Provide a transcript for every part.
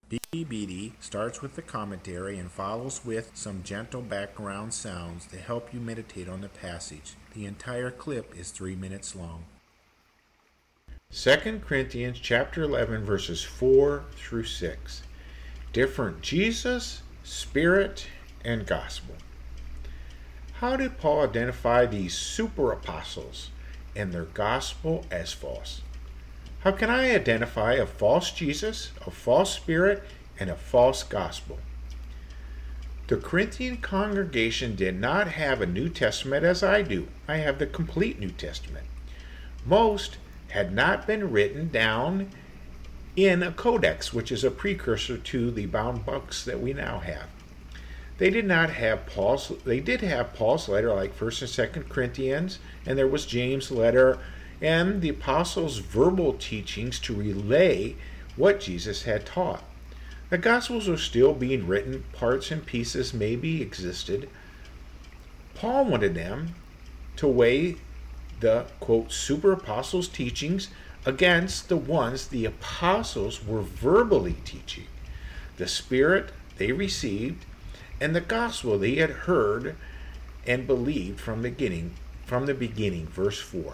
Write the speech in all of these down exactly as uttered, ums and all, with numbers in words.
B B D starts with the commentary and follows with some gentle background sounds to help you meditate on the passage. The entire clip is three minutes long. Second Corinthians chapter eleven verses four through six. Different Jesus, Spirit, and Gospel. How did Paul identify these super apostles and their gospel as false? How can I identify a false Jesus, a false Spirit, and a false gospel? The Corinthian congregation did not have a New Testament as I do. I have the complete New Testament. Most had not been written down in a codex, which is a precursor to the bound books that we now have. They did not have Paul's, they did have Paul's letter like First and Second Corinthians, and there was James' letter, and the apostles' verbal teachings to relay what Jesus had taught. The Gospels were still being written, parts and pieces maybe existed. Paul wanted them to weigh the, quote, super apostles' teachings against the ones the apostles were verbally teaching. The Spirit they received and the gospel they had heard and believed from the beginning, from the beginning, verse four.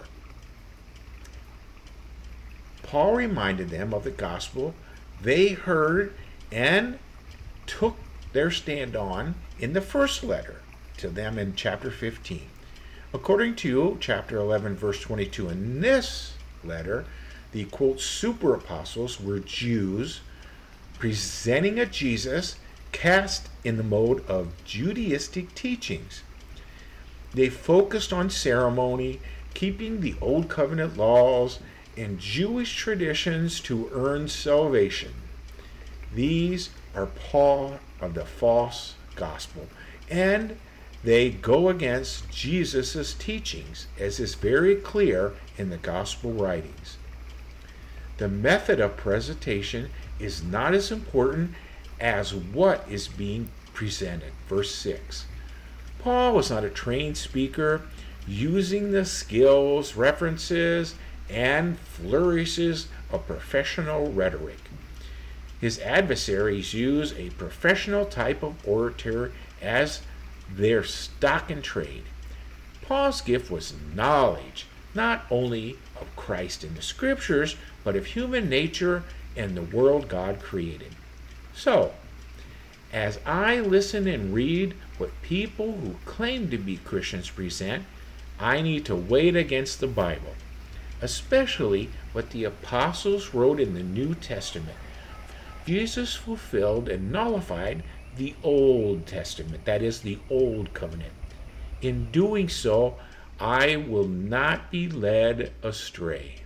Paul reminded them of the gospel they heard and took their stand on in the first letter to them in chapter fifteen. According to chapter eleven, verse twenty-two, in this letter, the, quote, super apostles were Jews presenting a Jesus cast in the mode of Judaistic teachings. They focused on ceremony, keeping the Old Covenant laws and Jewish traditions to earn salvation. These are part of the false gospel, and they go against Jesus' teachings, as is very clear in the gospel writings. The method of presentation is not as important as what is being presented. Verse six. Paul was not a trained speaker using the skills, references, and flourishes of professional rhetoric. His adversaries use a professional type of orator as their stock in trade. Paul's gift was knowledge, not only of Christ and the Scriptures, but of human nature and the world God created. So, as I listen and read what people who claim to be Christians present, I need to weigh it against the Bible, especially what the apostles wrote in the New Testament. Jesus fulfilled and nullified the Old Testament, that is, the Old Covenant. In doing so, I will not be led astray.